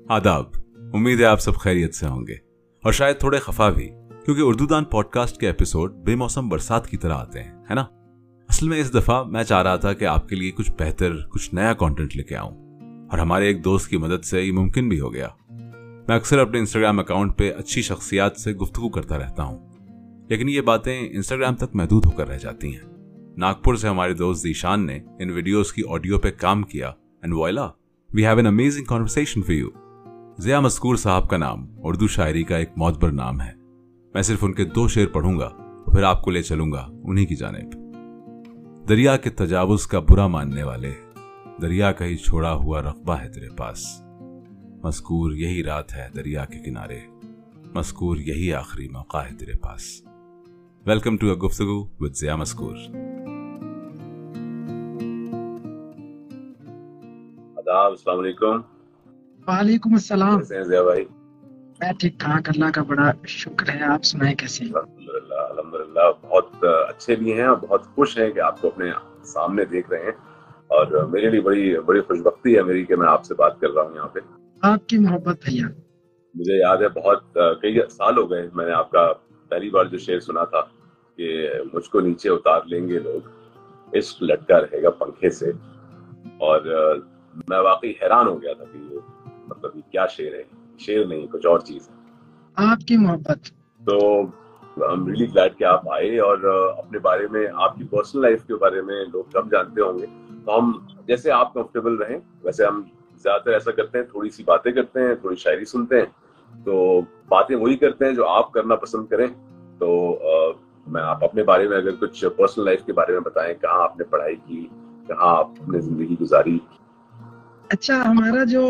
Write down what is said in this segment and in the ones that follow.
आदाब। उम्मीद है आप सब खैरियत से होंगे और शायद थोड़े खफा भी, क्योंकि उर्दू दान पॉडकास्ट के एपिसोड बेमौसम बरसात की तरह आते हैं, है ना। असल में इस दफा मैं चाह रहा था कि आपके लिए कुछ बेहतर, कुछ नया कंटेंट लेके आऊं, और हमारे एक दोस्त की मदद से ये मुमकिन भी हो गया। मैं अक्सर अपने इंस्टाग्राम अकाउंट पे अच्छी शख्सियात से गुफ्तगू करता रहता हूं, लेकिन ये बातें इंस्टाग्राम तक महदूद होकर रह जाती हैं। नागपुर से हमारे दोस्त ज़ीशान ने इन वीडियोस की ऑडियो पे काम किया and voila, we have an amazing conversation for you. Zia Maskoor साहब का नाम उर्दू शायरी का एक मौतबर नाम है। मैं सिर्फ उनके 2 शेर पढ़ूंगा और फिर आपको ले चलूंगा उन्हीं की जानिब। दरिया के तजावुज का बुरा मानने वाले, दरिया का ही छोड़ा हुआ रकबा है तेरे पास। मस्कूर यही रात है दरिया के किनारे, मस्कूर यही आखिरी मौका है तेरे पास। वेलकम टू अ गुफ्तगू विद ज़िया मस्कूर। आदाब, अस्सलाम वालेकुम। वालेकुम अस्सलाम। कैसे हैं ज़िया भाई? मैं ठीक ठाक, अल्लाह का बड़ा शुक्र है। आप सुनाएं कैसे हैं? अल्हम्दुलिल्लाह अल्हम्दुलिल्लाह, बहुत अच्छे भी हैं और बहुत खुश हैं कि आपको अपने सामने देख रहे हैं। और मेरे लिए बड़ी बड़ी खुशबख्ती है मेरी कि मैं आपसे बात कर रहा हूँ यहाँ पे। आपकी मोहब्बत भैया। मुझे याद है बहुत कई साल हो गए मैंने आपका पहली बार जो शेर सुना था कि मुझको नीचे उतार लेंगे लोग, इश्क लटका रहेगा पंखे से। और मैं वाकई हैरान हो गया था कि ये मतलब ये क्या शेर है। शेर नहीं, कुछ और चीज है। आपकी मोहब्बत। तो आई एम रियली ग्लैड कि आप आए और अपने बारे में, आपकी पर्सनल लाइफ के बारे में लोग कम जानते होंगे। तो हम जैसे आप कंफर्टेबल रहें वैसे हम ज्यादातर ऐसा करते हैं, थोड़ी सी बातें करते हैं, थोड़ी शायरी सुनते हैं। तो बातें वही करते हैं जो आप करना पसंद करें। तो मैं आप अपने बारे में अगर कुछ पर्सनल लाइफ के बारे में बताएं, कहाँ आपने पढ़ाई की, कहाँ आपने जिंदगी गुजारी। अच्छा, हमारा जो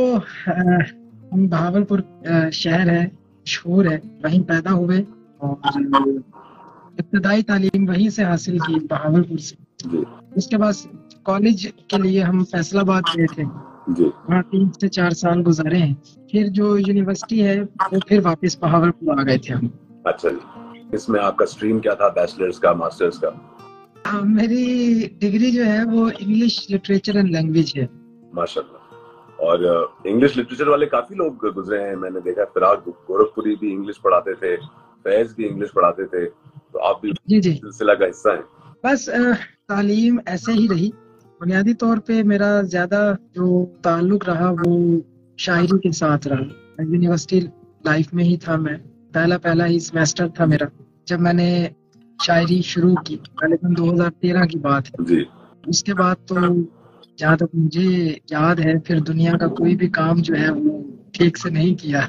हम बहावलपुर शहर है, मशहूर है, वहीं पैदा हुए और इब्तदाई तालीम वहीं से हासिल की, बहावलपुर से। उसके बाद कॉलेज के लिए हम फैसलाबाद गए थे, वहाँ 3 से 4 साल गुजारे हैं। फिर जो यूनिवर्सिटी है वो फिर वापस बहावलपुर आ गए थे हम। अच्छा जी, इसमें आपका स्ट्रीम क्या था, बैचलर्स का, मास्टर्स का? मेरी डिग्री जो है वो इंग्लिश लिटरेचर एंड लैंग्वेज है। माशाल्लाह। और इंग्लिश लिटरेचर वाले काफी लोग गुजरे हैं, मैंने देखा। फिराक गोरखपुरी भी इंग्लिश पढ़ाते थे, फैज भी इंग्लिश पढ़ाते थे, तो आप भी जी सिलसिला का हिस्सा हैं। बस तालीम ऐसे ही रही। बुनियादी तौर पे मेरा ज्यादा जो ताल्लुक रहा वो शायरी के साथ रहा। यूनिवर्सिटी लाइफ में ही था, मैं पहला ही सेमेस्टर था मेरा जब मैंने शायरी शुरू की। करीबन 2013 की बात है जी। उसके बाद तो जहाँ तक मुझे याद है फिर दुनिया का कोई भी काम जो है वो ठीक से नहीं किया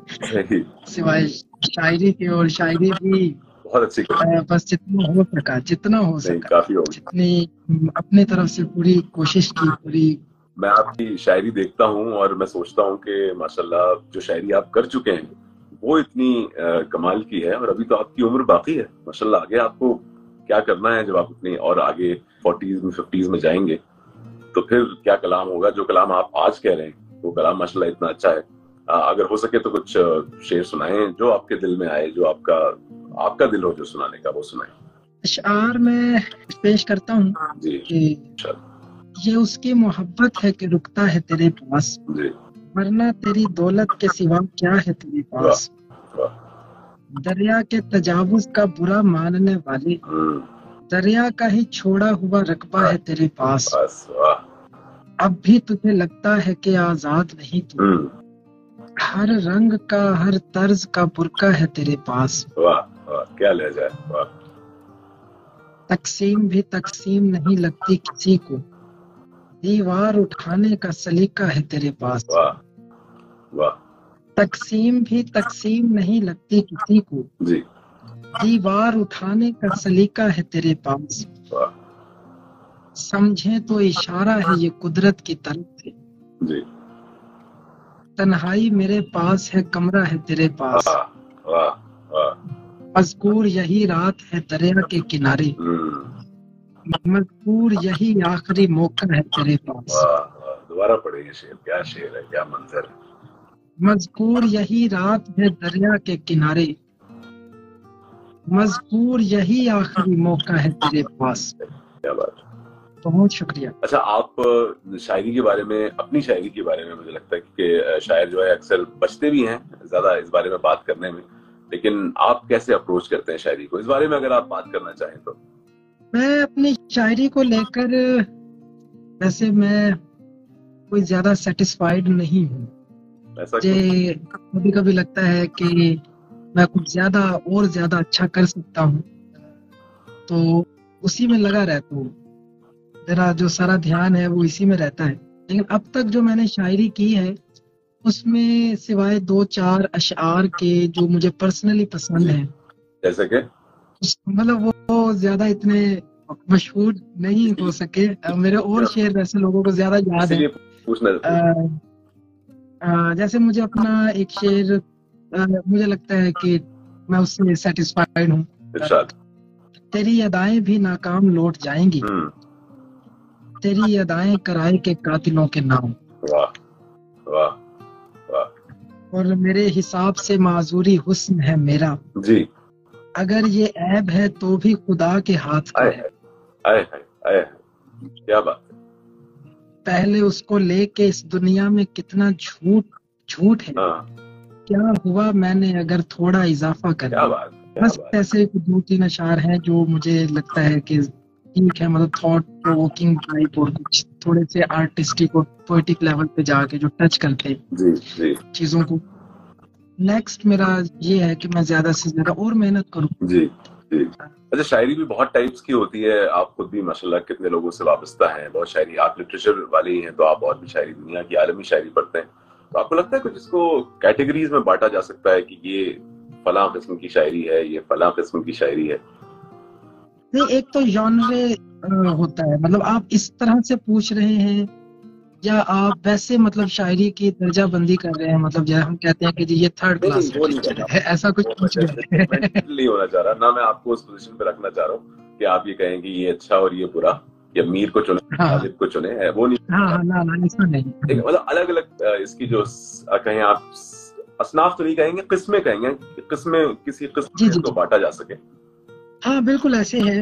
सिवाय शायरी के। और शायरी भी बहुत अच्छी, बस जितना हो सका काफी हो, जितनी अपने तरफ से पूरी कोशिश की पूरी। मैं आपकी शायरी देखता हूँ और मैं सोचता हूँ कि माशाल्लाह जो शायरी आप कर चुके हैं वो इतनी कमाल की है। और अभी तो आपकी उम्र बाकी है माशाल्लाह। आगे आपको क्या करना है जब आप इतनी और आगे 40s में 50s में जाएंगे, तो फिर क्या कलाम होगा। जो कलाम आप आज कह रहे हैं वो कलाम माशाल्लाह इतना अच्छा है। अगर हो सके तो कुछ शेर सुनाएं जो आपके दिल में आए, जो आपका दिल हो जो सुनाने का, वो सुनाएं। अशआर में पेश करता हूँ कि ये उसकी मोहब्बत है कि रुकता है तेरे पास, वरना तेरी दौलत के सिवा क्या है तेरे पास। दरिया के तजावुज का बुरा मानने वाले, दरिया का ही छोड़ा हुआ रकबा है तेरे पास। अब भी तुझे लगता है कि आजाद नहीं तू, हर रंग का हर तर्ज का बुरका है तेरे पास। वाह वाह, क्या लहजा है, वाह। तकसीम भी तकसीम नहीं लगती किसी को, दीवार उठाने का सलीका है तेरे पास। वाह वाह। तकसीम भी तकसीम नहीं लगती किसी को जी, दीवार उठाने का सलीका है तेरे पास। समझे तो इशारा है ये कुदरत की तरफ से जी। तन्हाई मेरे पास है, कमरा है तेरे पास। वाह वाह। मज़कूर यही रात है दरिया के किनारे, मज़कूर यही आखिरी मौका है तेरे पास। दोबारा पढ़े ये शेर, क्या शेर है, क्या मंजर है। मज़कूर यही रात है दरिया के किनारे, मज़कूर यही आखिरी मौका है तेरे पास। क्या बात। बहुत शुक्रिया। अच्छा, आप शायरी के बारे में, अपनी शायरी के बारे में मुझे लगता है कि शायर जो है अक्सर बचते भी हैं ज्यादा इस बारे में बात करने में, लेकिन आप कैसे अप्रोच करते हैं शायरी को, इस बारे में अगर आप बात करना चाहें तो। मैं अपनी शायरी को लेकर वैसे मैं कोई ज्यादा सेटिस्फाइड नहीं हूँ। मुझे कभी कभी लगता है कि मैं कुछ ज्यादा और ज्यादा अच्छा कर सकता हूँ, तो उसी में लगा रहता हूँ। मेरा जो सारा ध्यान है वो इसी में रहता है। लेकिन अब तक जो मैंने शायरी की है उसमें सिवाय 2-4 अशआर के जो मुझे पर्सनली पसंद है, जैसे कि मतलब वो ज्यादा इतने मशहूर नहीं हो सके। मेरे और शेर वैसे लोगों को ज्यादा याद है। जैसे मुझे अपना एक शेर मुझे लगता है कि मैं उससे सेटिस्फाइड हूँ। तेरी अदाएं भी नाकाम लौट जाएंगी, तेरी अदाएं कराए के कातिलों के नाम। वाह वाह वाह। और मेरे हिसाब से माजूरी हुस्न है मेरा जी, अगर ये ऐब है तो भी खुदा के हाथ का है। क्या बात। पहले उसको लेके इस दुनिया में कितना झूठ है, क्या हुआ मैंने अगर थोड़ा इजाफा कर दिया। बस ऐसे 2-3 अशार हैं जो मुझे लगता है कि ठीक है, मतलब थॉट प्रोवोकिंग टाइप और कुछ थोड़े से आर्टिस्टिक और पोएटिक लेवल पे जाके जो टच करते हैं चीजों को। नेक्स्ट मेरा ये है कि मैं ज्यादा से ज्यादा और मेहनत करूं। जी जी। अच्छा, शायरी भी बहुत टाइप्स की होती है, आप खुद भी माशाल्लाह कितने लोगों से वाबस्ता हैं, बहुत शायरी, आप लिटरेचर वाले ही हैं तो आप और भी शायरी, दुनिया की आलमी शायरी पढ़ते हैं, तो आपको लगता है कुछ इसको कैटेगरीज में बांटा जा सकता है कि ये फलां किस्म की शायरी है, ये फलां किस्म की शायरी है? नहीं, एक तो जॉनरे होता है, मतलब आप इस तरह से पूछ रहे हैं या आप वैसे मतलब शायरी की दर्जा बंदी कर रहे हैं, मतलब जैसे हम कहते हैं कि जी ये थर्ड क्लास है, ऐसा कुछ पूछ रहे हैं? नहीं होना चाह रहा ना, मैं आपको उस पोजीशन पे रखना चाह रहा हूँ कि आप ये कहें कि ये अच्छा और ये बुरा, या मीर को चुने गालिब को चुने, है वो नहीं। ना ऐसा नहीं, मतलब अलग अलग इसकी जो कहें आप असनाफ तो नहीं कहेंगे, किस्में कहेंगे, किस्में किसी किस्म को बांटा जा सके। हाँ बिल्कुल ऐसे है।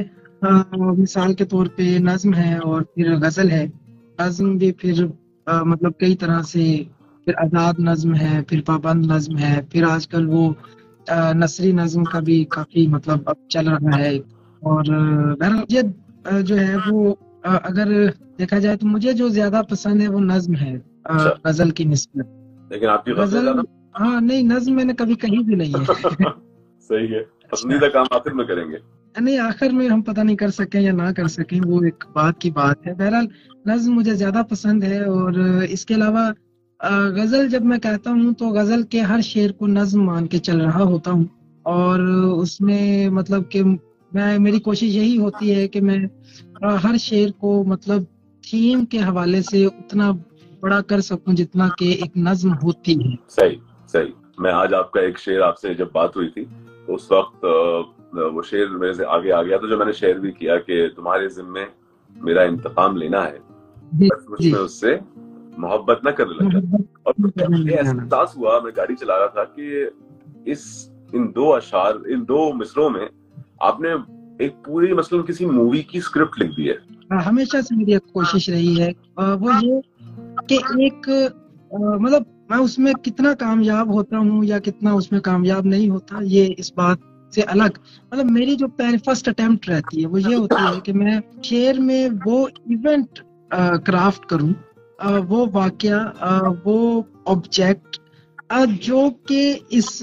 मिसाल के तौर पे नज्म है और फिर गजल है। नज्म भी फिर मतलब कई तरह से, फिर आजाद नज्म है, फिर पाबंद नज्म है, फिर आजकल वो नसरी नज्म का भी काफी मतलब अब चल रहा है। और ये जो है वो अगर देखा जाए तो मुझे जो ज्यादा पसंद है वो नज्म है गजल की निस्बत। लेकिन आपकी गजल हाँ नहीं, नज्म मैंने कभी कही भी नहीं है। सही है, पसंदीदा काम आखिर में करेंगे। नहीं, आखिर में हम पता नहीं कर सकें या ना कर सकें, वो एक बात की बात है। बहरहाल नज्म मुझे ज्यादा पसंद है। और इसके अलावा गजल जब मैं कहता हूँ तो गजल के हर शेर को नज्म मान के चल रहा होता हूँ, और उसमें मतलब कि मेरी कोशिश यही होती है कि मैं हर शेर को मतलब थीम के हवाले से उतना बड़ा कर सकूं जितना कि एक नज्म होती है। सही सही। मैं आज आपका एक शेर, आपसे जब बात हुई थी तो उस वक्त वो शेर मेरे से आगे आ गया, तो जो मैंने शेर भी किया कि तुम्हारे जिम्मे मेरा इंतकाम लेना है, बस मुझमें उससे मोहब्बत न करने लगा। और मुझे एहसास हुआ, मैं गाड़ी चला रहा था, कि इन दो अशार, इन दो मिसरों में आपने एक पूरी मसलन किसी मूवी की स्क्रिप्ट लिख दी है। हमेशा से मेरी कोशिश रही है वो ये कि एक मतलब मैं उसमें कितना कामयाब होता हूँ या कितना उसमें कामयाब नहीं होता, ये इस बात से अलग, मतलब मेरी जो फर्स्ट अटेम्प्ट रहती है वो ये होती है कि मैं शेर में वो इवेंट क्राफ्ट करूं, वो वाकया, वो ऑब्जेक्ट जो कि इस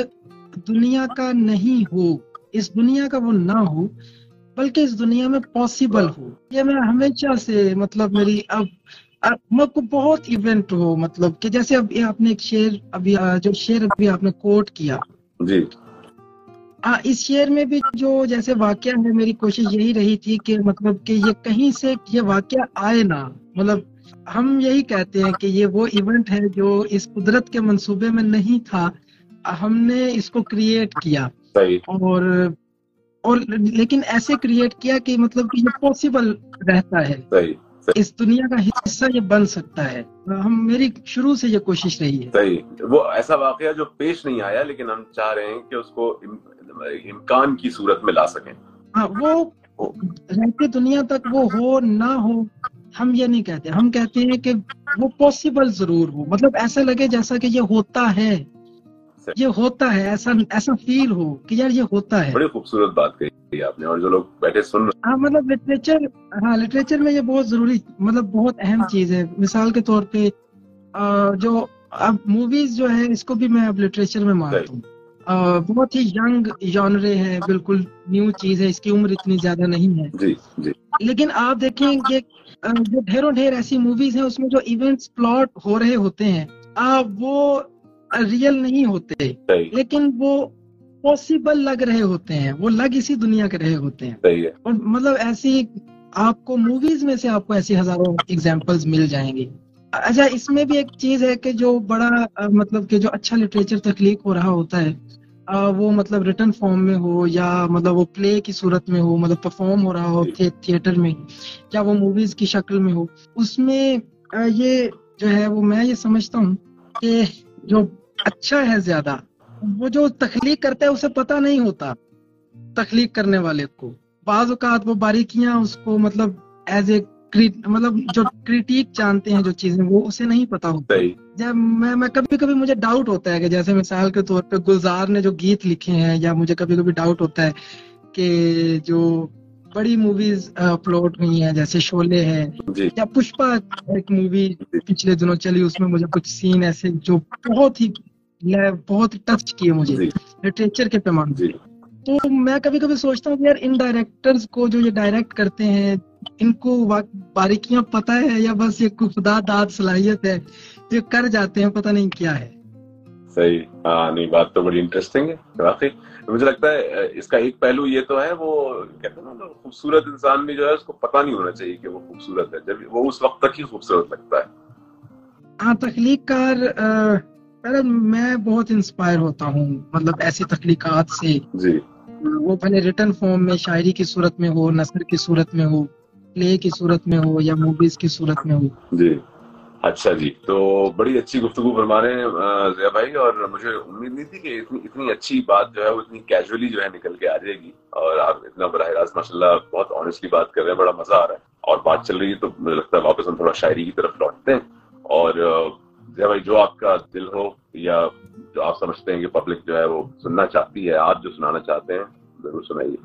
दुनिया का नहीं हो, इस दुनिया का वो ना हो, बल्कि इस दुनिया में पॉसिबल हो। ये मैं हमेशा से मतलब मेरी अब मेरे को बहुत इवेंट हो, मतलब कि जैसे अब आपने एक शेर अभी जो शेर अभी आपने कोट किया जी, इस शेर में भी जो जैसे वाकया है, मेरी कोशिश यही रही थी कि मतलब कि ये कहीं से ये वाकया आए ना, मतलब हम यही कहते हैं कि ये वो इवेंट है जो इस कुदरत के मंसूबे में नहीं था, हमने इसको क्रिएट किया। सही। और लेकिन ऐसे क्रिएट किया कि मतलब कि ये पॉसिबल रहता है। सही। इस दुनिया का हिस्सा ये बन सकता है। मेरी शुरू से ये कोशिश रही है। सही। वो ऐसा वाकया जो पेश नहीं आया, लेकिन हम चाह रहे हैं कि उसको इम्कान की सूरत में ला सकें। हाँ, वो रहती दुनिया तक वो हो ना हो, हम ये नहीं कहते, हम कहते हैं कि वो पॉसिबल जरूर हो, मतलब ऐसा लगे जैसा कि ये होता है, ये होता है, ऐसा फील हो कि यार ये होता है। बड़ी खूबसूरत बात कही आपने, और जो लोग बैठे सुन रहे, हाँ मतलब लिटरेचर में ये बहुत जरूरी, मतलब बहुत अहम चीज है। मिसाल के तौर पे जो अब मूवीज जो है, इसको भी मैं अब लिटरेचर में मानता हूँ। बहुत ही यंग जॉनरे है, बिल्कुल न्यू चीज है, इसकी उम्र इतनी ज्यादा नहीं है। जी जी। लेकिन आप देखेंगे जो ढेरों ढेर ऐसी मूवीज हैं, उसमें जो इवेंट्स प्लॉट हो रहे होते हैं वो रियल नहीं होते, लेकिन वो पॉसिबल लग रहे होते हैं, वो लग इसी दुनिया के रहे होते हैं। सही है। और मतलब ऐसी आपको मूवीज में से आपको ऐसी हजारों एग्जांपल्स मिल जाएंगी। अच्छा, इसमें भी एक चीज है कि जो बड़ा मतलब कि जो अच्छा लिटरेचर तख्लीक हो रहा होता है, वो मतलब रिटन फॉर्म में हो या मतलब वो प्ले की सूरत में हो, मतलब परफॉर्म हो रहा हो थिएटर में, या वो मूवीज की शक्ल में हो, उसमें ये जो है वो मैं ये समझता हूँ कि जो अच्छा है ज्यादा, वो जो तख्लीक करता है उसे पता नहीं होता, तख्लीक करने वाले को बाज़ औक़ात वो बारीकियां उसको मतलब एज ए मतलब जो क्रिटिक जानते हैं जो चीजें, वो उसे नहीं पता होता। जब मैं कभी कभी मुझे डाउट होता है कि जैसे मिसाल के तौर पे गुलजार ने जो गीत लिखे हैं, या मुझे कभी कभी डाउट होता है कि जो बड़ी मूवीज अपलोड हुई हैं जैसे शोले है या पुष्पा एक मूवी पिछले दिनों चली, उसमें मुझे कुछ सीन ऐसे जो बहुत ही टच किए मुझे लिटरेचर के पैमाने। तो मैं कभी कभी सोचता हूँ कि यार इन डायरेक्टर्स को जो ये डायरेक्ट करते हैं, इनको बारीकियां पता है या बस ये खुदा दाद सलाहियत है, जो कर जाते हैं पता नहीं क्या है। सही। हाँ नहीं, बात तो बड़ी इंटरेस्टिंग है वाकई। मुझे लगता है इसका एक पहलू ये तो है, वो कहते हैं ना, खूबसूरत इंसान भी जो है उसको पता नहीं होना चाहिए कि वो खूबसूरत है, जब वो उस वक्त तक ही खूबसूरत लगता है। हाँ, तख्लीकार मैं बहुत इंस्पायर होता हूँ, मतलब ऐसी तख्लीकात से जी। वो भले रिटन फॉर्म में शायरी की सूरत में हो, नसर की सूरत में हो, प्ले की सूरत में हो, या मूवीज की सूरत में हो। जी। अच्छा जी, तो बड़ी अच्छी गुफ्तगू फरमा रहे हैं ज़िया भाई, और मुझे उम्मीद नहीं थी कि इतनी अच्छी बात जो है वो इतनी कैजुअली जो है निकल के आ जाएगी, और आप इतना बराह रास्त माशाल्लाह बहुत ऑनेस्टली बात कर रहे हैं, बड़ा मजा आ रहा है। और बात चल रही है तो मुझे लगता है वापस हम थोड़ा शायरी की तरफ लौटते हैं, और ज़िया भाई जो आपका दिल हो या जो आप समझते हैं कि पब्लिक जो है वो सुनना चाहती है, आप जो सुनाना चाहते हैं जरूर सुनाइए।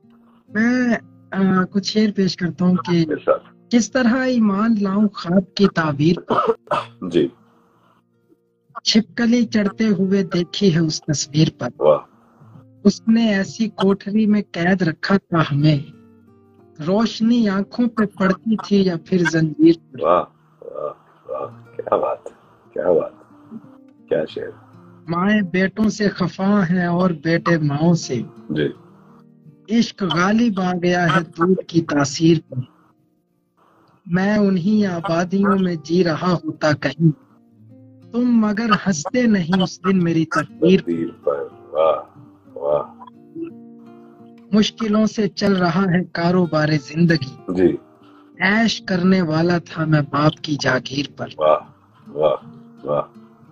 मैं कुछ शेर पेश करता हूँ कि किस तरह ईमान लाऊं ख्वाब की ताबीर पर, जी, छिपकली चढ़ते हुए देखी है उस तस्वीर पर, उसने ऐसी कोठरी में कैद रखा था हमें, रोशनी आंखों पे पड़ती थी या फिर जंजीर पर। वाह वाह वाह, क्या बात, क्या बात, क्या शेर। माए बेटों से खफा हैं और बेटे माओ से, जी। इश्क गालिब आ गया है दूध की तासीर पर, मैं उन्हीं आबादियों में जी रहा होता कहीं, तुम मगर हंसते नहीं उस दिन मेरी तकदीर पर। वाह वाह। मुश्किलों से चल रहा है कारोबार जिंदगी, जी। ऐश करने वाला था मैं बाप की जागीर पर। वाह वाह वाह।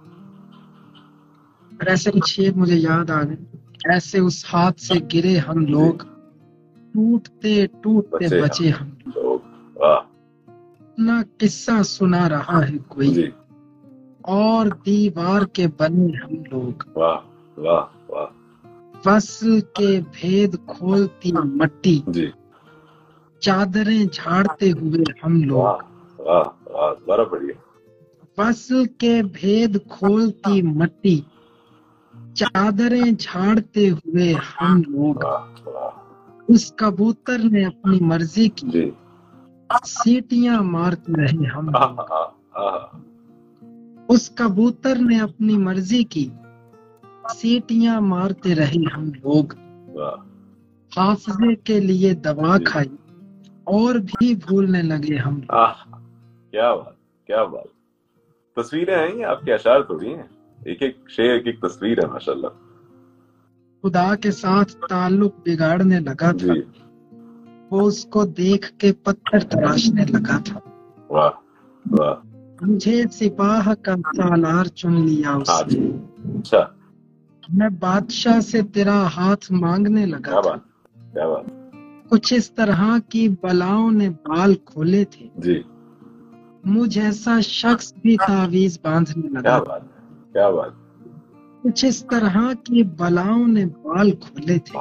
और ऐसे कुछ शेर मुझे याद आ गए, ऐसे उस हाथ से गिरे हम लोग, टूटते टूटते बचे हम लोग। वाह। ना किस्सा सुना रहा है कोई जी। और दीवार के बने हम लोग। वाह वाह वाह। फसल के भेद खोलती मट्टी, जी। चादरें झाड़ते हुए हम लोग। वाह वाह वाह, बड़ा बढ़िया। फसल के भेद खोलती मट्टी, चादरें झाड़ते हुए हम लोग। उस कबूतर ने अपनी मर्जी की, सीटियां मारते रहे हम लोग। उस कबूतर ने अपनी मर्जी की, सीटियां मारते रहे हम लोग। हाफिजे के लिए दवा खाई और भी भूलने लगे हम। क्या बात, क्या बात। तस्वीरें हैं ये, आपके अशार थोड़ी हैं, एक एक शेर एक एक तस्वीर है माशाल्लाह। खुदा के साथ ताल्लुक बिगाड़ने लगा था, वो उसको देख के पत्थर तराशने लगा था। वाह वाह। मुझे सिपाह का सालार चुन लिया उसने, अच्छा। मैं बादशाह से तेरा हाथ मांगने लगा। क्या बात, क्या बात। कुछ इस तरह की बलाओं ने बाल खोले थे जी। मुझ ऐसा शख्स भी तावीज बांधने लगा। क्या बात है, क्या बात। कुछ इस तरह की बलाओं ने बाल खोले थे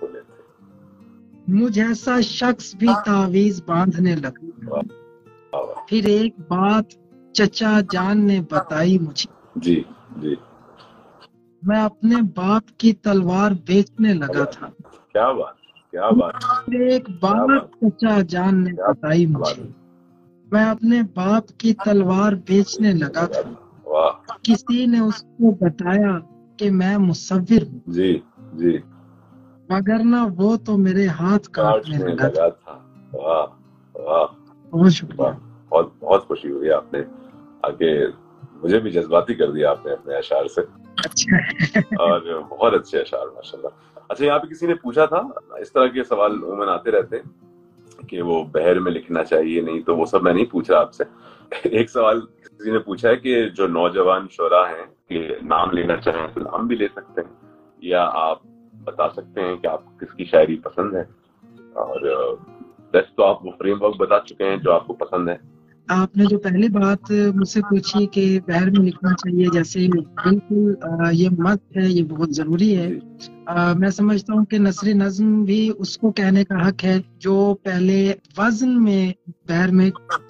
मुझ ऐसा शख्स भी तावीज बांधने लगा। फिर एक बात चचा जान ने बताई मुझे। जी जी। मैं अपने बाप की तलवार बेचने लगा था। क्या बात, क्या बात। फिर एक बात चचा जान ने बताई मुझे। मैं अपने बाप की तलवार बेचने लगा था। वाह। किसी ने उसको बताया कि मैं मुसव्विर हूँ। जी जी। मगर ना वो तो मेरे हाथ काटने लगा था। वाह वाह। बहुत शुक्रिया। बहुत बहुत खुशी हुई आपने आगे, मुझे भी जज्बाती कर दिया आपने अपने अशार से। अच्छा। और बहुत अच्छे अशार माशाल्लाह। अच्छा, यहाँ पे किसी ने पूछा था, इस तरह के सवाल उमूमन आते रहते हैं कि वो बहर में लिखना चाहिए नहीं, तो वो सब मैं नहीं पूछ रहा आपसे। एक सवाल किसी ने पूछा है कि जो नौजवान शोरा हैं कि नाम लेना चाहें तो नाम भी ले सकते हैं, या आप बता सकते हैं कि आपको किसकी शायरी पसंद है, और वैसे तो आप वो फ्रेमवर्क बता चुके हैं जो आपको पसंद है। आपने जो पहली बात मुझसे पूछी कि बहर में लिखना चाहिए, जैसे बिल्कुल ये मत है, ये बहुत जरूरी है। मैं समझता हूँ कि नसरी नज्म भी उसको कहने का हक है जो पहले वजन में बहर में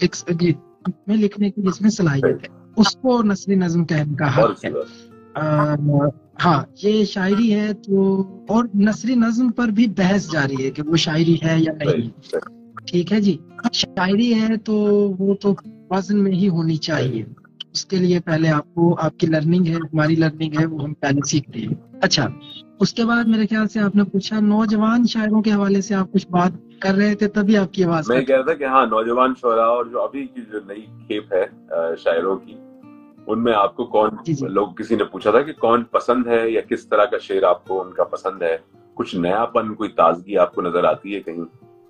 लिखने की जिसमें सलाहियत है, उसको नसरी नज्म कहने का हक है। हाँ, ये शायरी है तो, और नसरी नज्म पर भी बहस जारी है कि वो शायरी है या नहीं। ठीक है जी, शायरी है तो वो तो वजन में ही होनी चाहिए। उसके लिए पहले आपको, आपकी लर्निंग है, हमारी लर्निंग है, वो हम पहले सीखते हैं। अच्छा, उसके बाद मेरे ख्याल से आपने पूछा नौजवान शायरों के हवाले से आप कुछ बात कर रहे थे, तभी आपकी आवाज मैं कह रहा था कि हाँ, नौजवान शोरा और जो अभी की जो नई खेप है शायरों की, उनमें आपको कौन, लोग किसी ने पूछा था कि कौन पसंद है या किस तरह का शेर आपको उनका पसंद है, कुछ नयापन, कोई ताजगी आपको नजर आती है कहीं?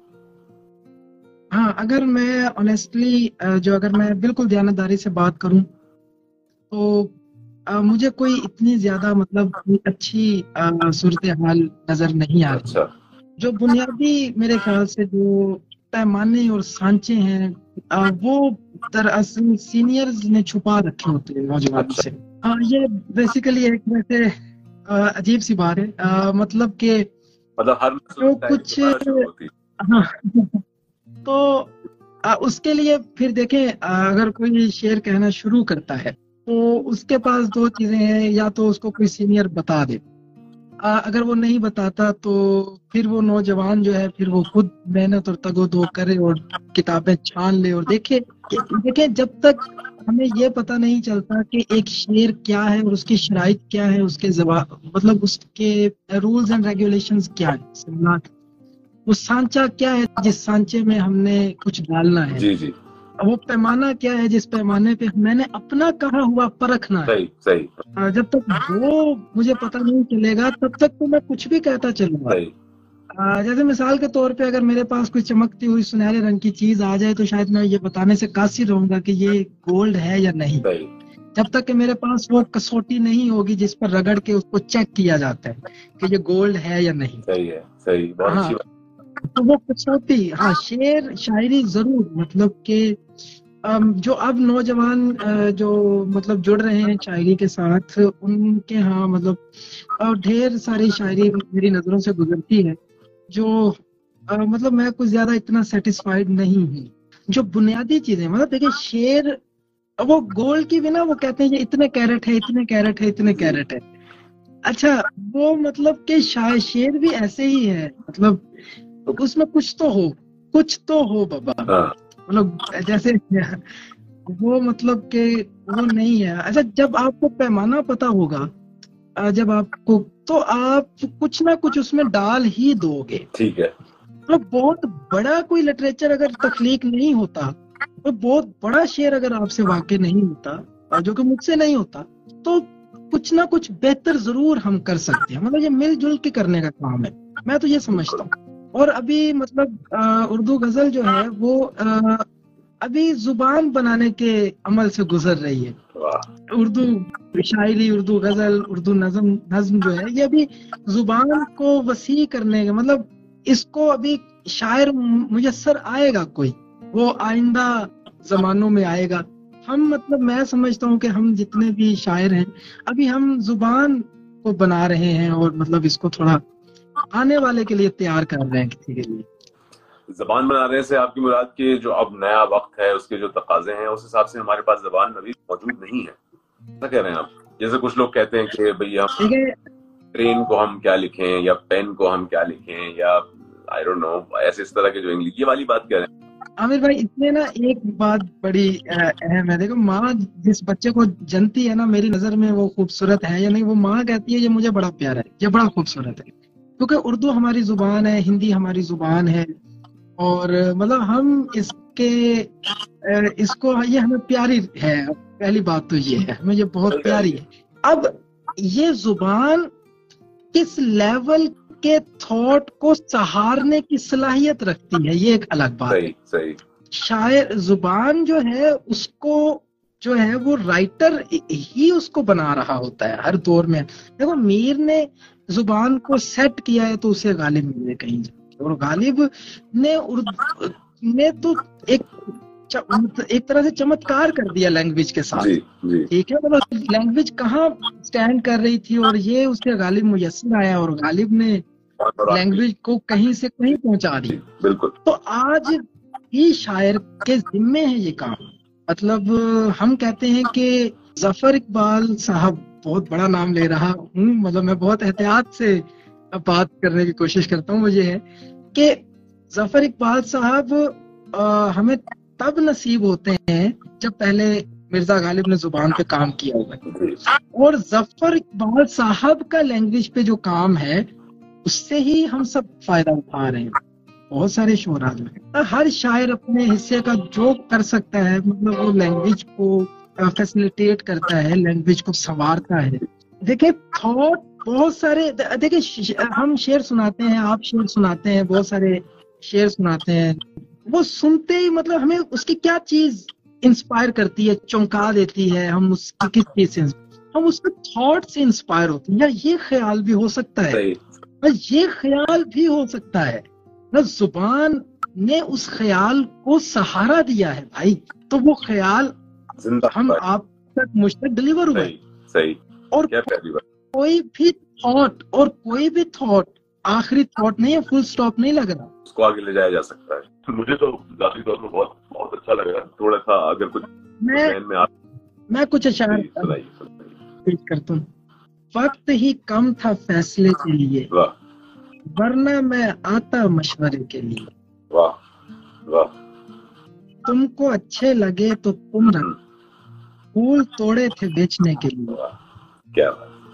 हाँ, अगर मैं ऑनेस्टली अगर मैं बिल्कुल दयानतदारी से बात करूं तो मुझे कोई इतनी ज्यादा मतलब अच्छी सूरत हाल नजर नहीं आ रही। अच्छा। जो बुनियादी मेरे ख्याल से जो पैमाने और सांचे हैं वो दरअसल सीनियर्स ने छुपा रखे होते हैं नौजवानों से। ये बेसिकली एक वैसे अजीब सी बात है, मतलब के हर जो कुछ तो उसके लिए फिर देखें, अगर कोई शेर कहना शुरू करता है तो उसके पास दो चीजें हैं, या तो उसको कोई सीनियर बता दे, अगर वो नहीं बताता तो फिर वो नौजवान जो है फिर वो खुद मेहनत और तगोदो करे और किताबें छान ले और देखे। जब तक हमें ये पता नहीं चलता कि एक शेर क्या है और उसकी शराइत क्या है, उसके मतलब उसके रूल्स एंड रेगुलेशंस क्या है, वो सांचा क्या है जिस सांचे में हमने कुछ डालना है, जी जी, वो पैमाना क्या है जिस पैमाने पे मैंने अपना कहा हुआ परखना है। सही सही। जब तक वो मुझे पता नहीं चलेगा तब तक तो मैं कुछ भी कहता चलूंगा। जैसे मिसाल के तौर पे अगर मेरे पास कोई चमकती हुई सुनहरे रंग की चीज आ जाए तो शायद मैं ये बताने से कासिर रहूंगा कि ये गोल्ड है या नहीं, जब तक कि मेरे पास वो कसौटी नहीं होगी जिस पर रगड़ के उसको चेक किया जाता है कि ये गोल्ड है या नहीं। सही है, सही, बहुत अच्छी बात। तो वो कसौटी, हाँ, शेर शायरी जरूर, मतलब कि जो अब नौजवान जो मतलब जुड़ रहे हैं शायरी के साथ, उनके यहाँ मतलब ढेर सारी शायरी मेरी नजरों से गुजरती है जो मतलब मैं कुछ ज्यादा इतना सेटिस्फाइड नहीं हूँ। जो बुनियादी चीजें, मतलब देखिए शेर वो गोल्ड की बिना वो कहते हैं ये इतने कैरेट है, इतने कैरेट है, इतने कैरेट है। अच्छा, वो मतलब कि शायद शेर भी ऐसे ही है, मतलब उसमें कुछ तो हो बाबा, मतलब जैसे वो मतलब के वो नहीं है। अच्छा, जब आपको पैमाना पता होगा, जब आपको, तो आप कुछ ना कुछ उसमें डाल ही दोगे। ठीक है। तो बहुत बड़ा कोई लिटरेचर अगर तख्लीक नहीं होता, तो बहुत बड़ा शेर अगर आपसे वाकई नहीं होता, जो कि मुझसे नहीं होता, तो कुछ ना कुछ बेहतर जरूर हम कर सकते हैं। मतलब ये मिलजुल के करने का काम है, मैं तो ये समझता हूँ। और अभी मतलब उर्दू गजल जो है वो अभी जुबान बनाने के अमल से गुजर रही है। उर्दू शायरी, उर्दू गजल, उर्दू नज्म जो है, ये अभी जुबान को वसी करने का, मतलब इसको अभी शायर मुयस्सर आएगा कोई, वो आइंदा जमानों में आएगा। हम मतलब मैं समझता हूँ कि हम जितने भी शायर हैं अभी हम जुबान को बना रहे हैं और मतलब इसको थोड़ा आने वाले के लिए तैयार कर रहे हैं किसी के लिए। जबान बनाने से आपकी मुराद के जो अब नया वक्त है उसके जो तकाजे हैं उस हिसाब से हमारे पास जबान अभी मौजूद नहीं है, क्या कह रहे हैं आप? जैसे कुछ लोग कहते हैं कि भैया ट्रेन को हम क्या लिखें या पेन को हम क्या लिखें या आई डोंट नो, ऐसे इस तरह के जो इंग्लिश ये वाली बात कह रहे हैं। आमिर भाई इसमें ना एक बात बड़ी अहम है। देखो माँ जिस बच्चे को जनती है ना, मेरी नजर में वो खूबसूरत है या नहीं, वो माँ कहती है ये मुझे बड़ा प्यारा है, ये बड़ा खूबसूरत है। क्योंकि उर्दू हमारी जुबान है, हिंदी हमारी जुबान है और मतलब हम इसको ये हमें प्यारी है। पहली बात तो ये है, हमें ये बहुत प्यारी है। अब ये जुबान किस लेवल के थॉट को सहारने की सलाहियत रखती है ये एक अलग बात है। सही। शायर जुबान जो है उसको जो है वो राइटर ही उसको बना रहा होता है हर दौर में। देखो मीर ने जुबान को सेट किया है तो उसे गालिब मिले कहीं जाके, और गालिब ने तो एक तरह से चमत्कार कर दिया लैंग्वेज के साथ। ठीक है, मतलब लैंग्वेज कहाँ स्टैंड कर रही थी और ये उसके गालिब मुयस्सर आया और गालिब ने लैंग्वेज को कहीं से कहीं पहुंचा दी। बिल्कुल। तो आज ही शायर के जिम्मे है ये काम। मतलब हम कहते हैं कि जफर इकबाल साहब, बहुत बड़ा नाम ले रहा हूँ, मतलब मैं बहुत एहतियात से बात करने की कोशिश करता हूँ। वो ये है कि जफर इकबाल साहब हमें तब नसीब होते हैं जब पहले मिर्जा गालिब ने जुबान पे काम किया हुआ है, और जफर इकबाल साहब का लैंग्वेज पे जो काम है उससे ही हम सब फायदा उठा रहे हैं। बहुत सारे शोरा जो है, हर शायर अपने हिस्से का जो कर सकता है, मतलब वो लैंग्वेज को फैसिलिटेट करता है, लैंग्वेज को संवारता है। देखिए थॉट बहुत सारे, देखिए हम शेर सुनाते हैं, आप शेर सुनाते हैं, बहुत सारे शेर सुनाते हैं, वो सुनते ही मतलब हमें उसकी क्या चीज इंस्पायर करती है, चौंका देती है। हम उसकी किस चीज से, हम उसके थॉट से इंस्पायर होते हैं। या ये ख्याल भी हो सकता है, ये ख्याल भी हो सकता है ना, जुबान ने उस ख्याल को सहारा दिया है भाई, तो वो ख्याल हम आप तक मुझ तक डिलीवर हुआ। सही। और कोई भी थॉट आखिरी थॉट नहीं है, फुल स्टॉप नहीं लग रहा, उसको आगे ले जाया जा सकता है। मुझे तो जाती तौर पर बहुत अच्छा लगा। थोड़ा सा अगर कुछ मैं कुछ अशार पेश करता हूँ। वक्त ही कम था फैसले के लिए, वरना मैं आता मशवरे के लिए। वाह। तुमको अच्छे लगे तो तुम रख, फूल तोड़े थे बेचने के लिए। क्या?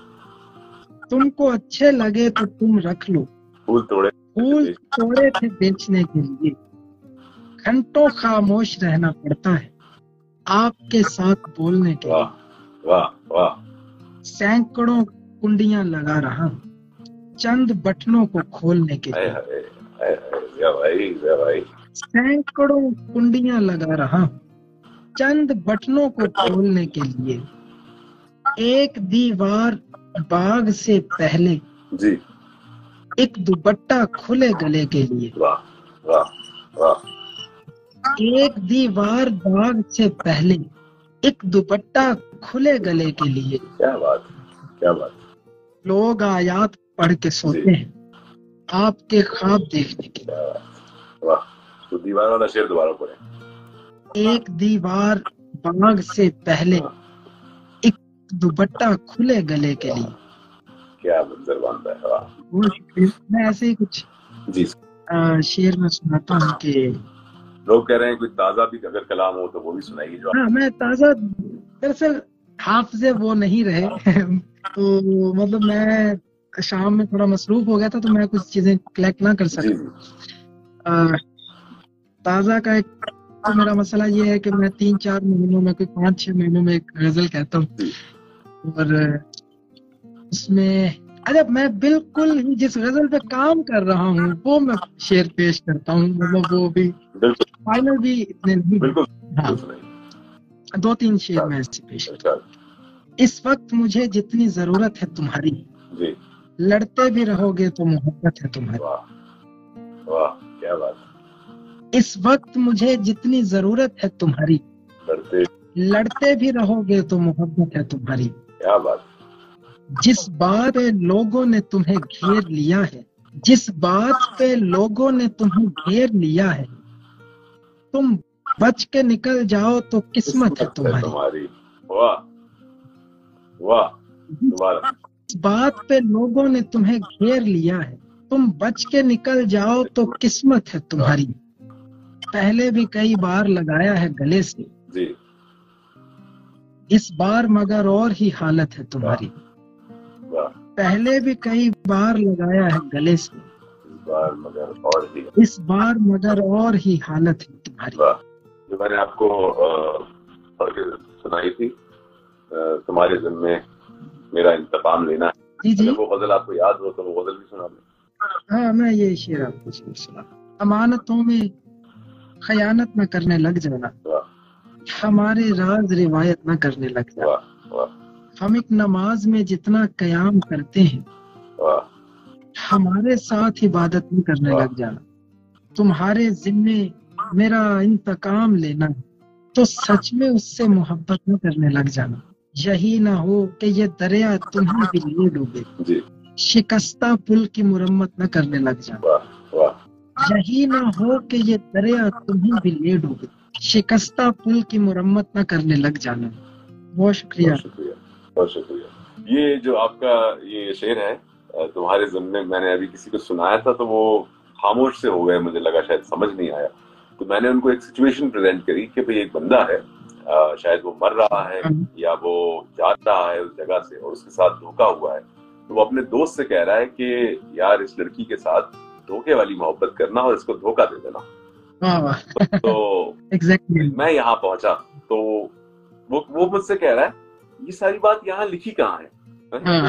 तुमको अच्छे लगे तो तुम रख लो, फूल तोड़े थे बेचने के लिए। घंटों खामोश रहना पड़ता है आपके साथ बोलने के लिए। वाह। सैकड़ों कुंडियां लगा रहा, चंद बटनों को खोलने के लिए। सैकड़ों कुंडियां लगा रहा, चंद बटनों को खोलने के लिए। एक दीवार बाग से पहले जी, एक दुपट्टा खुले गले के लिए। वाह। एक दीवार बाग से पहले एक दुपट्टा खुले गले के लिए। क्या बात। लोग आयात पढ़ के सोते हैं आपके ख्वाब देखने के लिए। वाह। तो दीवार वाला शेर दोबारा पढ़े। एक दीवार बाग से पहले एक दुपट्टा खुले गले के लिए। क्या मंजर बनता है। वाह। मैं ऐसे ही कुछ जी शेर में सुनाता हूँ कि लोग कह रहे हैं कोई ताजा भी अगर कलाम हो तो वो भी सुनाइए। जो हाँ, मैं ताजा दरअसल हाफिज़े वो नहीं रहे तो मतलब मैं शाम में थोड़ा मसरूफ हो गया था, तो मैं कुछ चीजें कलेक्ट ना कर सका। ताजा का एक तो मेरा मसला ये है कि मैं 3-4 महीनों में, कोई 5-6 महीनों में एक गजल कहता हूँ, और उसमें अरे मैं बिल्कुल ही जिस गजल पे काम कर रहा हूँ वो मैं शेर पेश करता हूँ, मतलब वो भी फाइनल भी इतने नहीं। हाँ, 2-3 शेर मैं ऐसे पेश करता हूँ। इस वक्त मुझे जितनी जरूरत है तुम्हारी, लड़ते भी रहोगे तो मोहब्बत है तुम्हारी। वाह क्या बात। इस वक्त मुझे जितनी जरूरत है तुम्हारी, लड़ते भी रहोगे तो मोहब्बत है तुम्हारी। क्या बात। जिस बात पे लोगों ने तुम्हें घेर लिया है, जिस बात पे लोगों ने तुम्हें घेर लिया है, तुम बच के निकल जाओ तो किस्मत है तुम्हारी। वाह वाह। जिस बात पे लोगों ने तुम्हें घेर लिया है, तुम बच के निकल जाओ तो किस्मत है तुम्हारी। पहले भी कई बार लगाया है गले से जी, इस बार मगर और ही हालत है तुम्हारी। पहले भी कई बार लगाया है गले से, इस बार मगर और ही हालत है तुम्हारी। जो मैंने आपको सुनाई थी, तुम्हारे ज़िम्मे मेरा इंतकाम लेना है, जी जी, वो गजल आपको याद हो तो वो गजल भी सुना दें। हाँ, मैं ये शेर आपको सुना। अमानतों में खयानत न करने लग जाना, हमारे राज रिवायत न करने लग जाना। हम एक नमाज में जितना कयाम करते हैं, हमारे साथ इबादत नहीं करने लग जाना। तुम्हारे जिम्मे मेरा इंतकाम लेना, तो सच में उससे मोहब्बत न करने लग जाना। यही ना हो कि ये दरिया तुम्हें भी ले डूबे, शिकस्ता पुल की मुरम्मत न करने लग जाना। यही ना हो कि ये दरिया तुम्हें भी ले डूबे, शिकस्ता पुल की मुरम्मत न करने लग जाना। बहुत शुक्रिया। बहुत शुक्रिया। ये जो आपका ये शेर है, तुम्हारे ज़िम्मे, मैंने अभी किसी को सुनाया था तो वो खामोश से हो गए, मुझे लगा शायद समझ नहीं आया। तो मैंने उनको एक सिचुएशन प्रेजेंट करी कि भाई एक बंदा है, शायद वो मर रहा है या वो जा रहा है उस जगह से और उसके साथ धोखा हुआ है। तो वो अपने दोस्त से कह रहा है कि यार इस लड़की के साथ धोखे वाली मोहब्बत करना और इसको धोखा दे देना। तो exactly. मैं यहाँ पहुंचा तो वो मुझसे कह रहा है ये सारी बात यहाँ लिखी कहाँ है?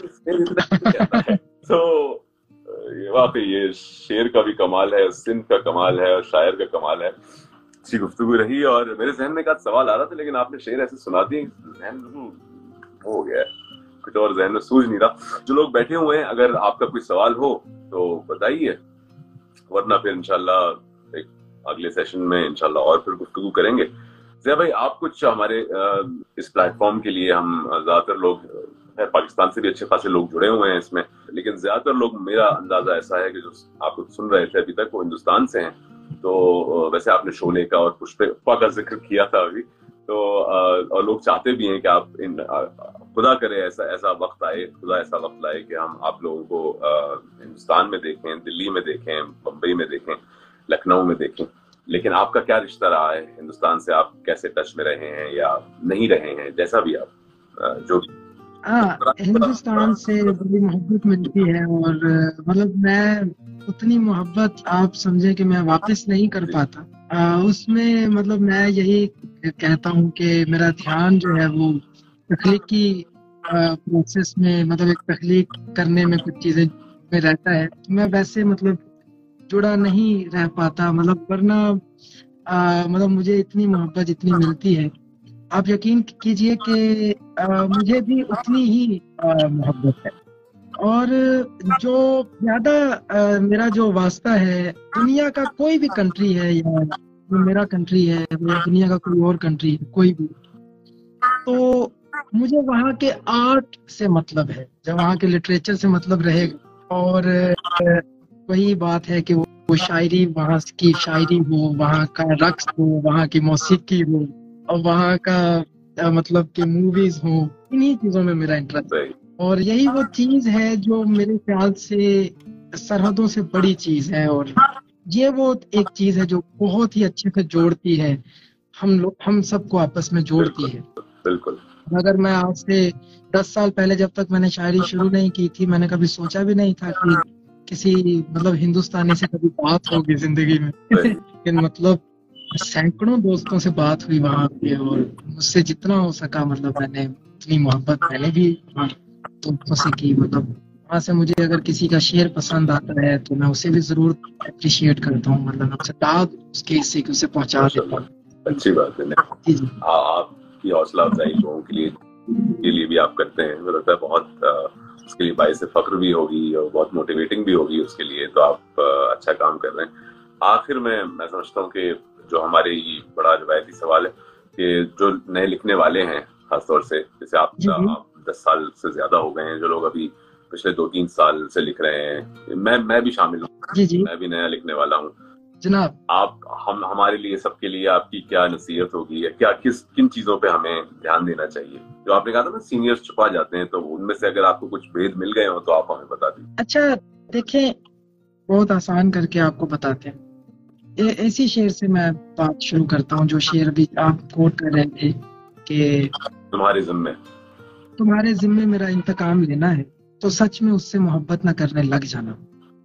तो वाकई ये शेर का भी कमाल है, सिंध का कमाल है और शायर का कमाल है। अच्छी गुफ्तगू रही और मेरे जहन में एक सवाल आ रहा था, लेकिन आपने शेर ऐसे सुना दिए, जहन हो गया, कुछ और जहन में सूझ नहीं रहा। जो लोग बैठे हुए हैं, अगर आपका कोई सवाल हो तो बताइए, वरना फिर इंशाल्लाह एक अगले सेशन में इंशाल्लाह और फिर गुफ्तगू करेंगे। ज़िया भाई, आप कुछ हमारे इस प्लेटफॉर्म के लिए, हम ज्यादातर लोग पाकिस्तान से भी अच्छे खासे लोग जुड़े हुए हैं इसमें, लेकिन ज्यादातर लोग, मेरा अंदाजा ऐसा है कि जो आप सुन रहे थे अभी तक, वो हिंदुस्तान से हैं। तो वैसे आपने शोले का और पुष्पा का जिक्र किया था अभी, तो और लोग चाहते भी हैं कि आप खुदा करे ऐसा वक्त आए, खुदा ऐसा वक्त लाए कि हम आप लोगों को हिंदुस्तान में देखें, दिल्ली में देखें, बम्बई में देखें, लखनऊ में देखें। लेकिन आपका क्या रिश्ता रहा है हिंदुस्तान से? आप कैसे टच में रहे हैं या नहीं रहे हैं, जैसा भी आप जो हिंदुस्तान से बड़ी मोहब्बत मिलती है और मतलब मैं उतनी मोहब्बत आप समझे कि मैं वापस नहीं कर पाता। उसमें मतलब मैं यही कहता हूँ कि मेरा ध्यान जो है वो तख्लीकी प्रोसेस में, मतलब एक तख्लीक करने में कुछ चीजें में रहता है। मैं वैसे मतलब जुड़ा नहीं रह पाता, मतलब वरना मतलब मुझे इतनी मोहब्बत जितनी मिलती है, आप यकीन कीजिए कि मुझे भी उतनी ही मोहब्बत है। और जो ज्यादा मेरा जो वास्ता है, दुनिया का कोई भी कंट्री है या मेरा कंट्री है या दुनिया का कोई और कंट्री है, कोई भी, तो मुझे वहाँ के आर्ट से मतलब है, जब वहाँ के लिटरेचर से मतलब रहेगा। और वही बात है कि वो शायरी, वहाँ की शायरी हो, वहाँ का रक्स हो, वहाँ की मौसीकी हो और वहाँ का मतलब कि मूवीज हो, इन्हीं चीजों में मेरा इंटरेस्ट है। और यही वो चीज है जो मेरे ख्याल से सरहदों से बड़ी चीज है, और ये वो एक चीज है जो बहुत ही अच्छे से जोड़ती है हम सबको आपस में जोड़ती है। बिल्कुल। अगर मैं आज से 10 साल पहले, जब तक मैंने शायरी शुरू नहीं की थी, मैंने कभी सोचा भी नहीं था कि किसी मतलब हिंदुस्तानी से कभी बात होगी जिंदगी में। लेकिन मतलब सैकड़ों दोस्तों से बात हुई वहाँ पे, और मुझसे जितना हो सका मतलब मैंने उतनी मोहब्बत मैंने भी दोस्तों से की। मतलब वहाँ से मुझे अगर किसी का शेर पसंद आता है तो मैं उसे भी जरूर अप्रिशिएट करता हूँ, मतलब उससे दाद उसके हिस्से को उसे पहुँचा देता हूँ। अच्छी बात है। आपकी हौसला अफजाई लोगों के लिए भी आप करते हैं, मुझे लगता है बहुत उसके लिए बाइस फख्र भी होगी और बहुत मोटिवेटिंग भी होगी उसके लिए। तो आप अच्छा काम कर रहे हैं। आखिर में मैं समझता हूँ कि जो हमारे ये बड़ा रिवायती सवाल है कि जो नए लिखने वाले हैं, खासतौर से जैसे आप 10 साल से ज्यादा हो गए हैं, जो लोग अभी पिछले 2-3 साल से लिख रहे हैं, मैं भी शामिल हूँ, मैं भी नया लिखने वाला हूँ जनाब। आप हमारे लिए, सबके लिए आपकी क्या नसीहत होगी, या क्या किन चीजों पे हमें ध्यान देना चाहिए? जो आपने कहा था ना सीनियर्स छुपा जाते हैं, तो उनमें से अगर आपको कुछ भेद मिल गए हो तो आप हमें बता दीजिए। अच्छा देखें, बहुत आसान करके आपको बताते हैं। ऐसी शेर से मैं बात शुरू करता हूँ, जो शेर भी आप कोट कर रहे थे कि तुम्हारे जिम्मे मेरा इंतकाम लेना है, तो सच में उससे मोहब्बत न करने लग जाना।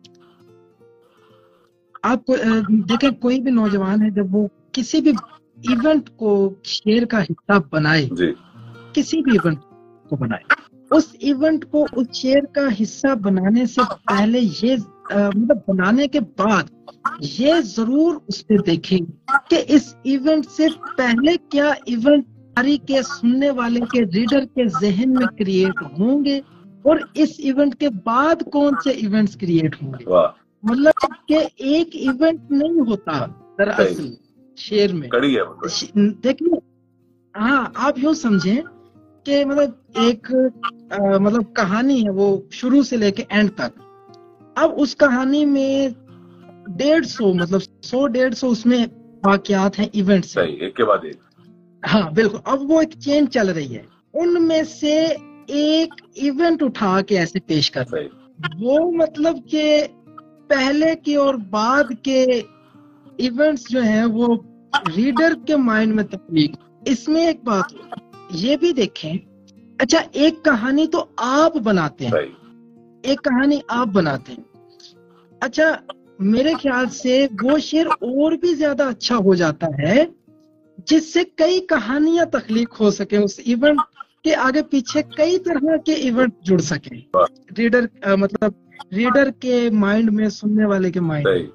आप देखें, कोई भी नौजवान है जब वो किसी भी इवेंट को शेर का हिस्सा बनाए, किसी भी इवेंट को बनाए, उस इवेंट को उस शेर का हिस्सा बनाने से पहले ये मतलब बनाने के बाद ये जरूर उस पे देखें कि इस इवेंट से पहले क्या इवेंट के सुनने वाले के रीडर के जहन में क्रिएट होंगे और इस इवेंट के बाद कौन से इवेंट्स क्रिएट होंगे। मतलब कि एक इवेंट नहीं होता दरअसल शेर में। देखिए, हाँ, आप यूँ समझें कि मतलब एक मतलब कहानी है, वो शुरू से लेके एंड तक। अब उस कहानी में 150 मतलब 100-150 उसमें वाकयात हैं, इवेंट्स हैं, एक के बाद एक। हाँ बिल्कुल। अब वो एक चेन चल रही है, उनमें से एक इवेंट उठा के ऐसे पेश कर रहे हैं। वो मतलब कि पहले के और बाद के इवेंट्स जो हैं वो रीडर के माइंड में तख्लीक। इसमें एक बात ये भी देखें, अच्छा एक कहानी तो आप बनाते हैं, एक कहानी आप बनाते हैं, अच्छा मेरे ख्याल से वो शेर और भी ज्यादा अच्छा हो जाता है जिससे कई कहानियां तख्लीक हो सके, उस इवेंट के आगे पीछे कई तरह के इवेंट जुड़ सके रीडर मतलब रीडर के माइंड में, सुनने वाले के माइंड में।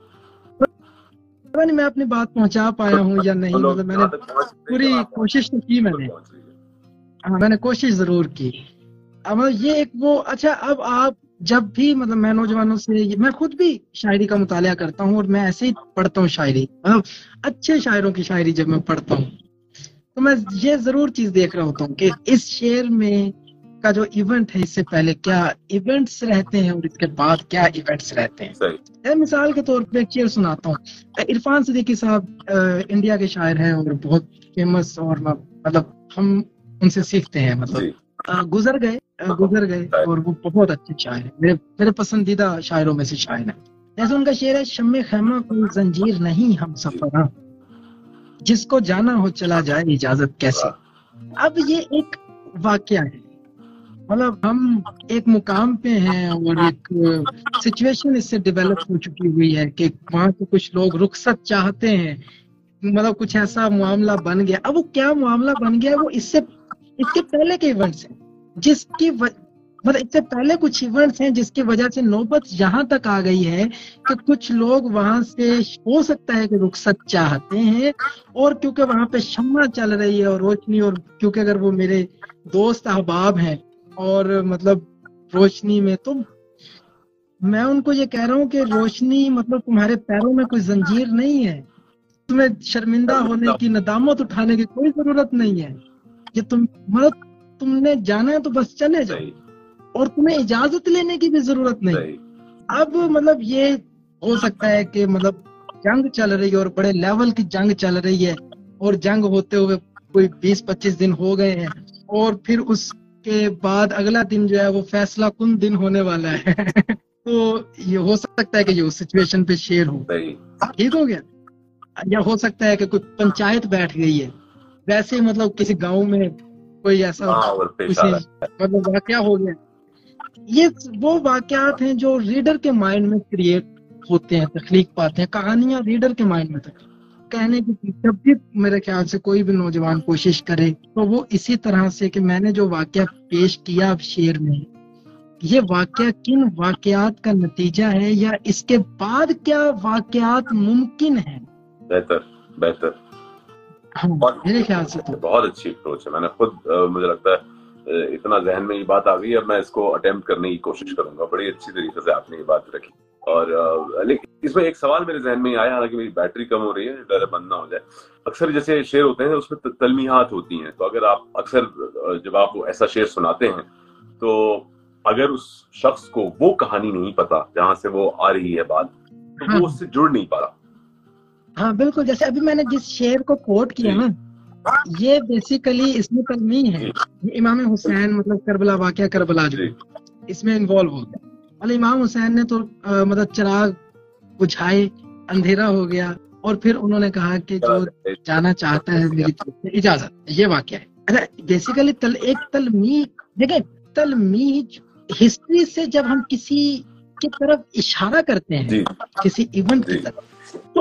पता नहीं मैं अपनी बात पहुंचा पाया हूँ या नहीं, मतलब मैंने पूरी कोशिश तो की, मैंने कोशिश जरूर की। अब ये एक वो, अच्छा अब आप जब भी मतलब मैं नौजवानों से, मैं खुद भी शायरी का मुतालिया करता हूँ और मैं ऐसे ही पढ़ता हूँ शायरी, अच्छे शायरों की शायरी जब मैं पढ़ता हूँ तो मैं ये जरूर चीज देख रहा होता हूँ कि इस शेर में का जो इवेंट है, इससे पहले क्या इवेंट्स रहते हैं और इसके बाद क्या इवेंट्स रहते हैं। मिसाल के तौर पे एक शेर सुनाता हूँ। इरफान सिद्दीकी साहब इंडिया के शायर हैं और बहुत फेमस, और मतलब हम उनसे सीखते हैं, मतलब गुजर गए और वो बहुत अच्छे शायर हैं, मेरे पसंदीदा शायरों में से शायर हैं। जैसे उनका शेर है, शम्मे खैमा कोई जंजीर नहीं हम सफरा, जिसको जाना हो चला जाए इजाजत कैसे। अब ये एक वाकया है, मतलब हम एक मुकाम पे हैं और एक सिचुएशन इससे डेवलप हो चुकी हुई है कि वहाँ के कुछ लोग रुखसत चाहते हैं, मतलब कुछ ऐसा मामला बन गया। अब वो क्या मामला बन गया, वो इसके पहले के इवेंट्स हैं, जिसकी मतलब इससे पहले कुछ इवेंट्स हैं जिसकी वजह से नौबत यहाँ तक आ गई है कि कुछ लोग वहां से हो सकता है कि रुखसत चाहते हैं, और क्योंकि वहां पे शम्मा चल रही है और रोशनी, और क्योंकि अगर वो मेरे दोस्त अहबाब हैं और मतलब रोशनी में, तो मैं उनको ये कह रहा हूँ कि रोशनी मतलब तुम्हारे पैरों में कोई जंजीर नहीं है, तुम्हें शर्मिंदा होने की, नदामत उठाने की कोई जरूरत नहीं है। ये मतलब तुमने जाना है तो बस चले जाओ, और तुम्हें इजाजत लेने की भी जरूरत नहीं। अब मतलब ये हो सकता है कि मतलब जंग चल रही है और बड़े लेवल की जंग चल रही है, और जंग होते हुए कोई 20-25 दिन हो गए हैं, और फिर उसके बाद अगला दिन जो है वो फैसला कुन दिन होने वाला है तो ये हो सकता है कि ये उस सिचुएशन पे शेर हो, ठीक हो गया। या हो सकता है कि कोई पंचायत बैठ गई है, वैसे मतलब किसी गांव में कोई ऐसा मतलब वाकया हो गया। ये वो वाकयात हैं जो रीडर के माइंड में क्रिएट होते हैं, तख्लीक पाते हैं, कहानियां रीडर के माइंड में कहने की। जब भी मेरे ख्याल से कोई भी नौजवान कोशिश करे तो वो इसी तरह से कि मैंने जो वाकया पेश किया अब शेर में, ये वाकया किन वाकयात का नतीजा है या इसके बाद क्या वाकयात मुमकिन है। बेहतर हाँ, मेरे ख्याल से तो बहुत अच्छी अप्रोच है। मैंने खुद मुझे लगता है इतना जहन में ये बात आ गई, अब मैं इसको अटेम्प्ट करने की कोशिश करूंगा। बड़ी अच्छी तरीके से आपने ये बात रखी। और लेकिन इसमें एक सवाल मेरे जहन में आया, हालांकि मेरी बैटरी कम हो रही है, डर बंद ना हो जाए। अक्सर जैसे शेर होते हैं उसमें तलमीहात होती हैं, तो अगर आप अक्सर जब आप ऐसा शेर सुनाते हैं तो अगर उस शख्स को वो कहानी नहीं पता जहां से वो आ रही है बात, तो हाँ, वो उससे जुड़ नहीं पा रहा। हाँ बिल्कुल, जैसे अभी मैंने जिस शेर को कोट किया ना, ये बेसिकली इसमें तलमीह है। इमाम हुसैन मतलब करबला, वाकया करबला जो इसमें इन्वॉल्व हो गया। मतलब इमाम हुसैन ने तो मतलब चिराग बुझाए, अंधेरा हो गया, और फिर उन्होंने कहा कि जो जाना चाहता है मेरी तरफ से इजाजत, ये वाकया है। अच्छा, बेसिकली एक तलमीह, देखिए तलमीह हिस्ट्री से जब हम किसी की तरफ इशारा करते हैं, किसी इवेंट की तरफ, तो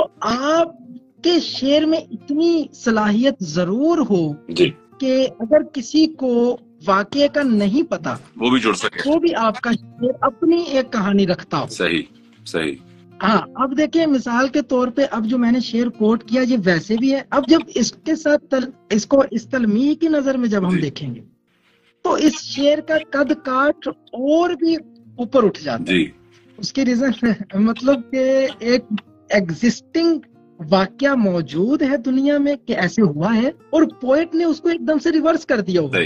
आपके शेर में इतनी सलाहियत जरूर हो कि अगर किसी को वाकये का नहीं पता वो भी जुड़ सके, वो भी आपका शेर अपनी एक कहानी रखता हो। सही सही। हाँ, अब देखिए मिसाल के तौर पे अब जो मैंने शेर कोट किया ये वैसे भी है। अब जब इसके साथ इसको इस तलमीह की नजर में जब हम देखेंगे तो इस शेर का कद काठ और भी ऊपर उठ जाता है। उसकी रीजन मतलब कि एक एग्जिस्टिंग वाकया मौजूद है दुनिया में कि ऐसे हुआ है, और पोएट ने उसको एकदम से रिवर्स कर दिया हुआ।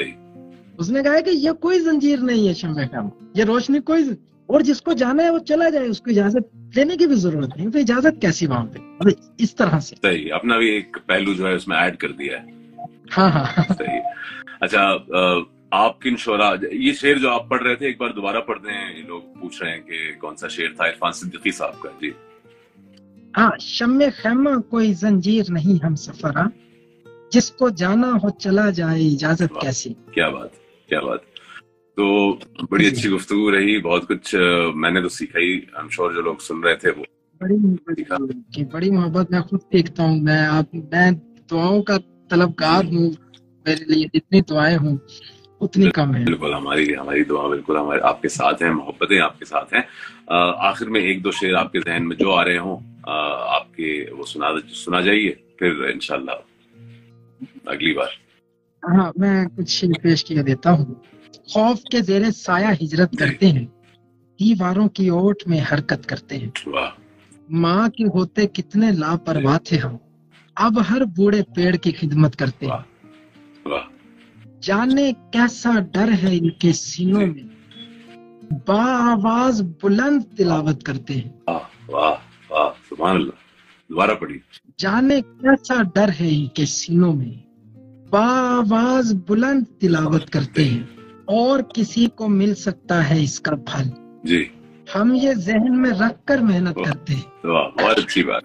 उसने कहा कि ये कोई जंजीर नहीं है शम्मे ख़ैमा, ये रोशनी कोई, और जिसको जाना है वो चला जाए, उसको इजाजत देने की भी जरूरत नहीं। तो इजाजत कैसी वहां पे, मतलब इस तरह से सही अपना भी एक पहलू जो है उसमें ऐड कर दिया है। हाँ सही। अच्छा, आप किन शोरा, ये शेर जो आप पढ़ रहे थे एक बार दोबारा पढ़ दें, ये लोग पूछ रहे हैं कि कौन सा शेर था, इरफान सिद्दीकी साहब का। जी हाँ, शम्मे ख़ैमा कोई जंजीर नहीं हम सफरा, जिसको जाना हो चला जाए इजाजत कैसी। क्या बात, क्या बात। तो बड़ी अच्छी गुफ्तगू रही, बहुत कुछ मैंने तो सीखा ही, आई एम श्योर जो लोग सुन रहे थे वो बड़ी मोहब्बत मैं खुद सीखता हूँ। मैं दुआओं का तलबगार हूँ, मेरे लिए जितनी दुआएं हूँ उतनी कम है। बिल्कुल, हमारी दुआ बिल्कुल हमारे आपके साथ है, मोहब्बतें आपके साथ हैं। आखिर में एक दो शेर आपके जहन में जो आ रहे हों आपके, वो सुना जाइए, फिर इंशाल्लाह अगली बार। हाँ, मैं कुछ शेर पेश किया देता हूँ। खौफ के जेरे साया हिजरत करते हैं, दीवारों की ओट में हरकत करते हैं। माँ के होते कितने लापरवाह थे हम, अब हर बूढ़े पेड़ की खिदमत करते हैं। जाने कैसा डर है इनके सीनों में, बाआवाज बुलंद तिलावत करते हैं। वाह वाह, सुभान अल्लाह। दोबारा पढ़िए। जाने कैसा डर है इनके सीनों में, बाआवाज बुलंद तिलावत करते हैं, और किसी को मिल सकता है इसका फल। जी, हम ये जहन में रख कर मेहनत करते हैं। बहुत अच्छी बात।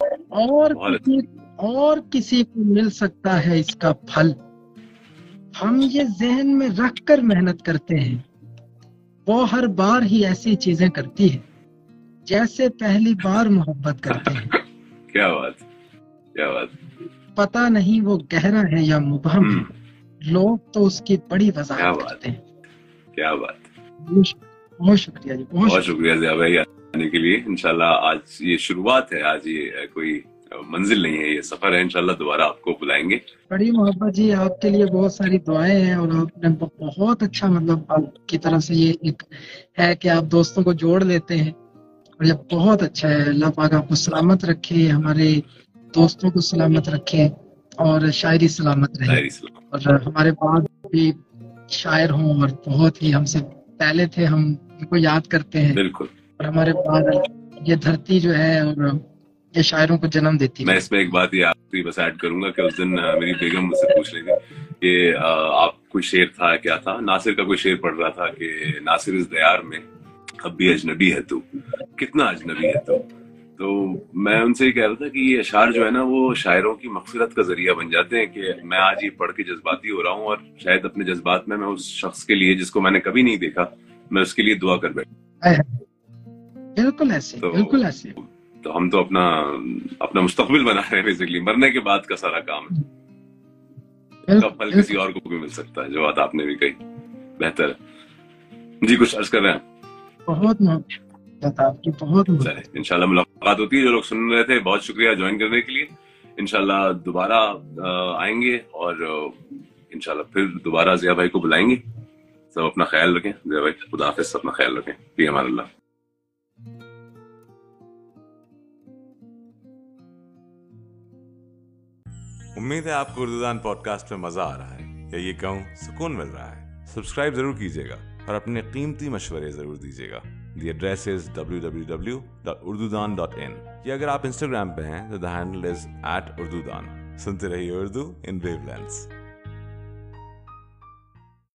और किसी को मिल सकता है इसका फल, हम ये जहन में रख कर मेहनत करते हैं। वो हर बार ही ऐसी चीजें करती है जैसे पहली बार मोहब्बत करते हैं। क्या बात, क्या बात। पता नहीं वो गहरा है या मुबहम है, लोग तो उसकी बड़ी वजाहत करते हैं। क्या बात। बहुत शुक्रिया जी, बहुत शुक्रिया ज़िया भाई आने के लिए। इंशाल्लाह आज ये शुरुआत है, आज ये कोई मंजिल नहीं है, ये सफर है। इंशाल्लाह दोबारा आपको बुलाएंगे। बड़ी मोहब्बत जी, आपके लिए बहुत सारी दुआएं हैं, और आपने बहुत अच्छा, मतलब आपकी तरफ से ये एक है कि आप दोस्तों को जोड़ लेते हैं, और ये बहुत अच्छा है। अल्लाह पाक आपको सलामत रखे, हमारे दोस्तों को सलामत रखे, और शायरी सलामत रहे, और हमारे बाद भी शायर हों, और बहुत ही हमसे पहले थे, हम उनको याद करते हैं। बिल्कुल। और हमारे बाद ये धरती जो है और ये शायरों को जन्म देती है। मैं इसमें एक बात ये आपकी बस ऐड करूंगा कि उस दिन मेरी बेगम मुझसे पूछ रही थी कि आप कोई शेर था, क्या था, नासिर का कोई शेर पढ़ रहा था कि नासिर इस दयार में अब भी अजनबी है तू, कितना अजनबी है तू। तो मैं उनसे ये कह रहा था कि ये अशार जो है ना, वो शायरों की मग़फ़िरत का जरिया बन जाते हैं कि मैं आज ये पढ़ के जज्बाती हो रहा हूँ, और शायद अपने जज्बात में मैं उस शख्स के लिए जिसको मैंने कभी नहीं देखा, मैं उसके लिए दुआ कर बैठा। बिल्कुल ऐसे, बिल्कुल ऐसे। तो हम तो अपना मुस्तकबिल बना रहे हैं बेसिकली, मरने के बाद का सारा काम है। इसका फल किसी और को भी मिल सकता है, जो बात आपने भी कही बेहतर है। जी कुछ अर्ज कर रहे हैं? बहुत आपकी बहुत इंशाल्लाह मुलाकात होती है। जो लोग सुन रहे थे, बहुत शुक्रिया ज्वाइन करने के लिए। इंशाल्लाह दोबारा आएंगे, और इंशाल्लाह फिर दोबारा ज़िया भाई को बुलाएंगे। सब अपना ख्याल रखें। जय भाई, खुदा हाफिज़, अपना ख्याल रखें। फी अमान। उम्मीद है आपको उर्दूदान पॉडकास्ट में मजा आ रहा है, या ये कहूँ सुकून मिल रहा है। सब्सक्राइब जरूर कीजिएगा और अपने कीमती मशवरे जरूर दीजिएगा। The address is www.urdudan.in। या अगर आप इंस्टाग्राम पे हैं तो द हैंडल इज @urdudan। सुनते रहिए उर्दू इन वेवलेंथ्स।